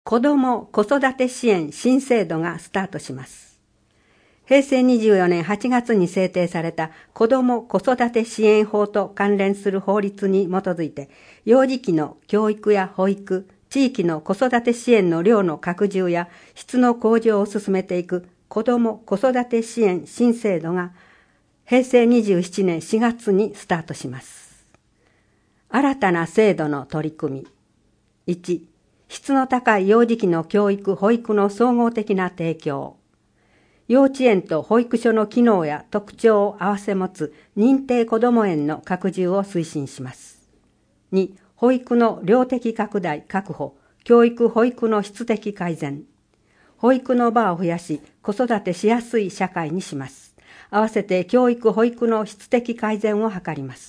子ども・子育て支援新制度がスタートします。平成24年8月に制定された子ども・子育て支援法と関連する法律に基づいて、幼児期の教育や保育、地域の子育て支援の量の拡充や質の向上を進めていく子ども・子育て支援新制度が平成27年4月にスタートします。新たな制度の取り組み。1、質の高い幼児期の教育・保育の総合的な提供。幼稚園と保育所の機能や特徴を併せ持つ認定こども園の拡充を推進します。2、保育の量的拡大・確保、教育・保育の質的改善。保育の場を増やし、子育てしやすい社会にします。合わせて教育・保育の質的改善を図ります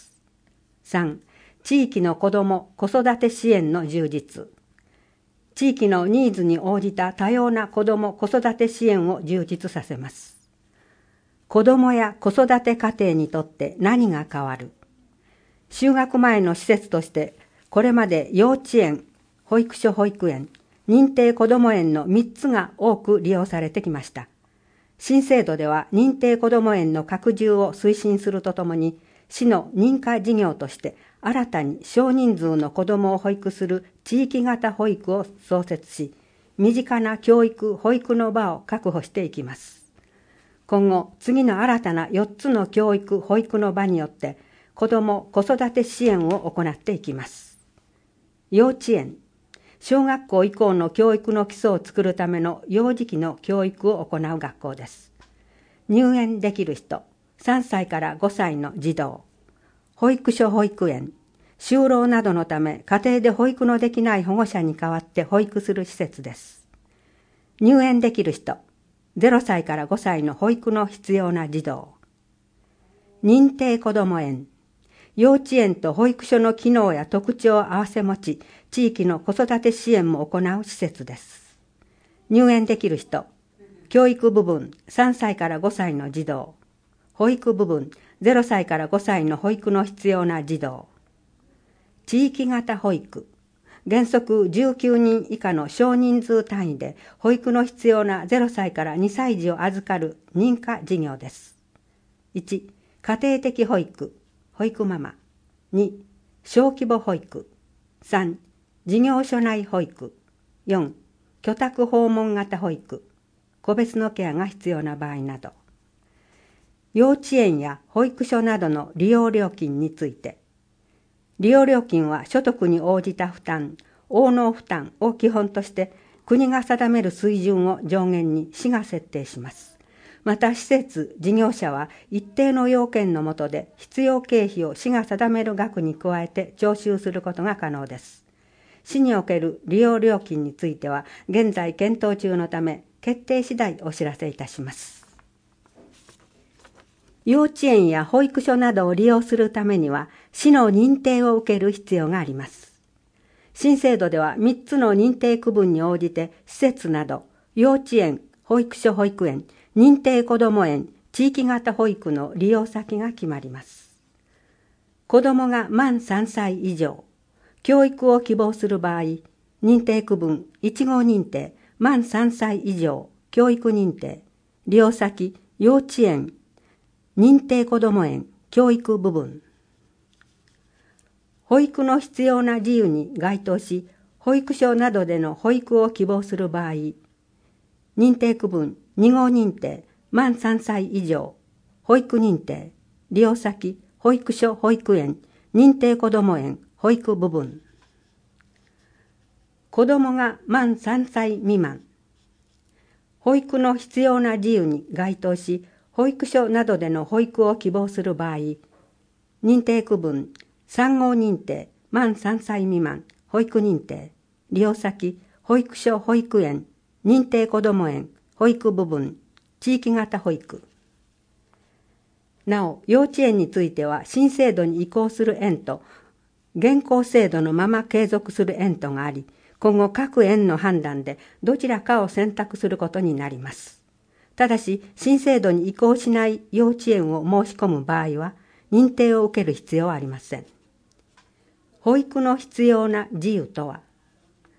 。3、地域の子ども・子育て支援の充実。地域のニーズに応じた多様な子ども・子育て支援を充実させます。子どもや子育て家庭にとって何が変わる？就学前の施設として、これまで幼稚園、保育所・保育園、認定こども園の3つが多く利用されてきました。新制度では認定こども園の拡充を推進するとともに、市の認可事業として新たに少人数の子どもを保育する地域型保育を創設し、身近な教育・保育の場を確保していきます。今後、次の新たな4つの教育・保育の場によって、子ども・子育て支援を行っていきます。幼稚園、小学校以降の教育の基礎を作るための幼児期の教育を行う学校です。入園できる人、3歳から5歳の児童、保育所・保育園、就労などのため家庭で保育のできない保護者に代わって保育する施設です。入園できる人、0歳から5歳の保育の必要な児童。認定こども園、幼稚園と保育所の機能や特徴を併せ持ち、地域の子育て支援も行う施設です。入園できる人、教育部分3歳から5歳の児童、保育部分0歳から5歳の保育の必要な児童。地域型保育、原則19人以下の少人数単位で保育の必要な0歳から2歳児を預かる認可事業です。1、家庭的保育、保育ママ。2、小規模保育。3、事業所内保育。4、居宅訪問型保育。個別のケアが必要な場合など。幼稚園や保育所などの利用料金について、利用料金は所得に応じた負担、応納負担を基本として国が定める水準を上限に市が設定します。また施設・事業者は一定の要件の下で必要経費を市が定める額に加えて徴収することが可能です。市における利用料金については現在検討中のため決定次第お知らせいたします。幼稚園や保育所などを利用するためには市の認定を受ける必要があります。新制度では3つの認定区分に応じて施設など幼稚園、保育所・保育園、認定こども園、地域型保育の利用先が決まります。子どもが満3歳以上、教育を希望する場合、認定区分1号認定、満3歳以上、教育認定、利用先幼稚園、認定こども園、教育部分。保育の必要な自由に該当し、保育所などでの保育を希望する場合、認定区分2号認定、満3歳以上、保育認定、利用先、保育所・保育園、認定こども園、保育部分。子どもが満3歳未満、保育の必要な自由に該当し、保育所などでの保育を希望する場合、認定区分3号認定、満3歳未満、保育認定、利用先、保育所・保育園、認定こども園、保育部分、地域型保育。なお、幼稚園については新制度に移行する園と、現行制度のまま継続する園とがあり、今後各園の判断でどちらかを選択することになります。ただし、新制度に移行しない幼稚園を申し込む場合は、認定を受ける必要はありません。保育の必要な自由とは、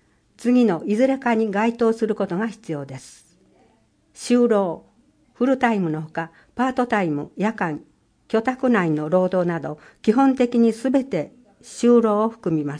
次のいずれかに該当することが必要です。就労、フルタイムのほか、パートタイム、夜間、居宅内の労働など、基本的にすべて就労を含みます。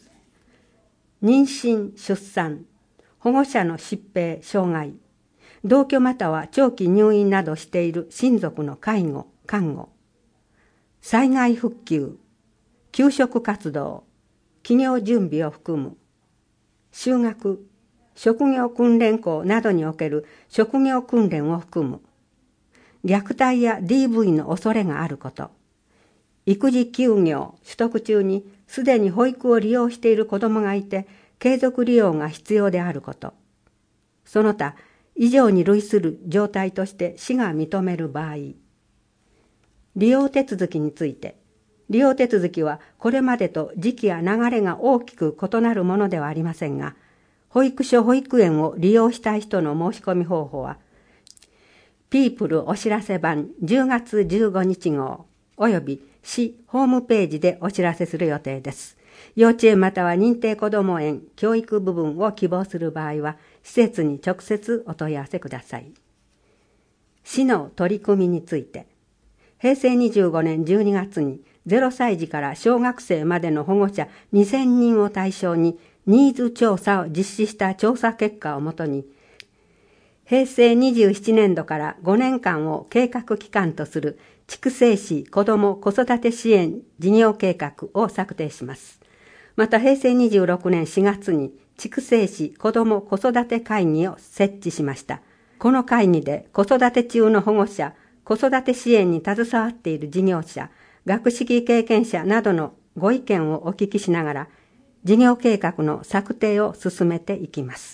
妊娠、出産、保護者の疾病、障害、同居または長期入院などしている親族の介護、看護、災害復旧、給食活動、企業準備を含む、就学、職業訓練校などにおける職業訓練を含む、虐待や DV の恐れがあること、育児休業取得中にすでに保育を利用している子どもがいて、継続利用が必要であること、その他、以上に類する状態として市が認める場合、利用手続きについて、利用手続きはこれまでと時期や流れが大きく異なるものではありませんが、保育所・保育園を利用したい人の申し込み方法は、ピープルお知らせ版10月15日号および市ホームページでお知らせする予定です。幼稚園または認定こども園教育部分を希望する場合は、施設に直接お問い合わせください。市の取り組みについて、平成25年12月に0歳児から小学生までの保護者2000人を対象にニーズ調査を実施した調査結果をもとに、平成27年度から5年間を計画期間とする筑西市子ども子育て支援事業計画を策定します。また平成26年4月に筑西市子ども子育て会議を設置しました。この会議で子育て中の保護者、子育て支援に携わっている事業者、学識経験者などのご意見をお聞きしながら、事業計画の策定を進めていきます。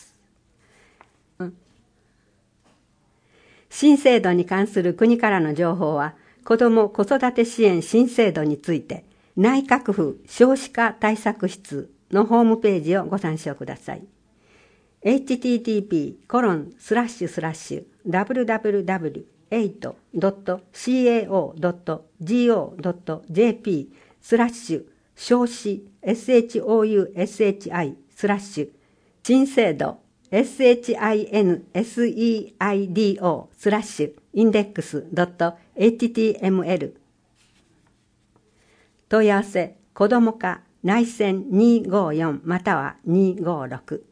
新制度に関する国からの情報は、子ども子育て支援新制度について、内閣府少子化対策室のホームページをご参照ください。http://www.8.co.go.jp/ 少子 SHOUSHI/ 新制度SHINSEIDO/index.html 問い合わせ、子ども課内線254または256